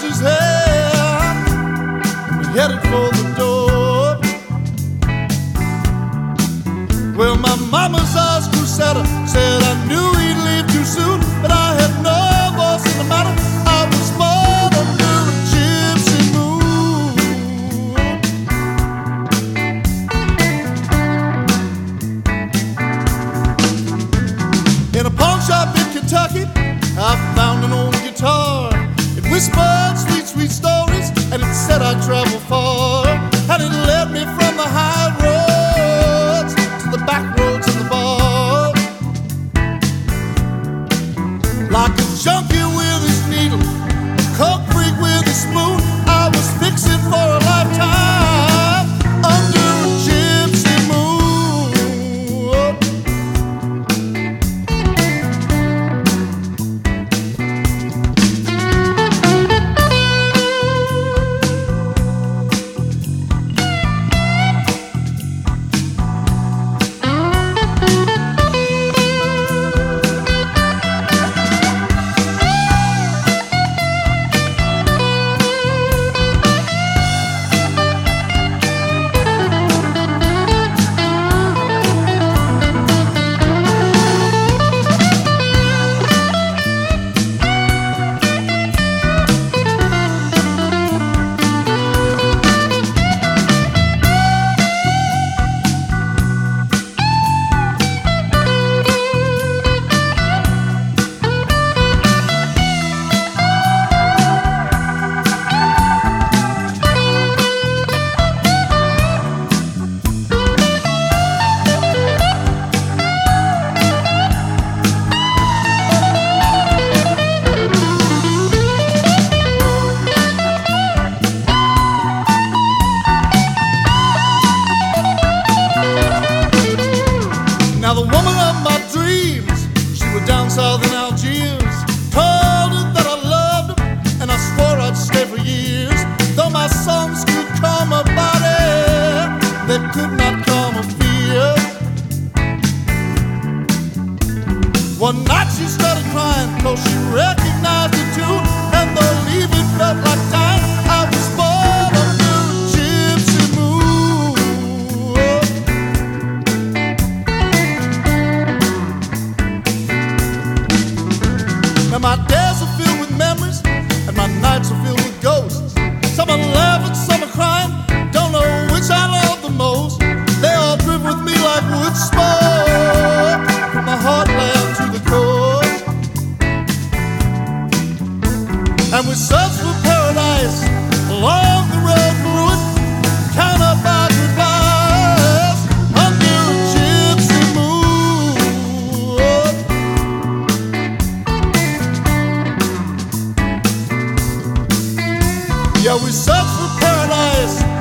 his hand and headed for the door. Well, my mama's eyes grew sadder, said I knew he'd leave too soon, but I had no voice in the matter. I was born under a gypsy moon. In a pawn shop in Kentucky, I found an old guitar. It whispered sweet, sweet stories, and it said I'd travel far. And it led me from the high roads to the back roads and the bars. Like a junkie with his needle, a coke freak with his spoon, I was fixing for a lifetime under a gypsy moon. Now the woman of my dreams, she was down south in Algiers. Told her that I loved her, and I swore I'd stay for years. Though my songs could calm her body, they could not calm her fear. One night she started crying, 'cause she recognized the tune, and though leaving felt like dying, I was born under a gypsy moon. Now my days are filled with memories, and my nights are filled with ghosts. Some are laughing, some are crying, don't know which I love the most. They all drift with me like wood smoke, from the heartland to the coast. And we search for paradise along the road to ruin, count up our goodbyes under a gypsy moon. Yeah, we search for paradise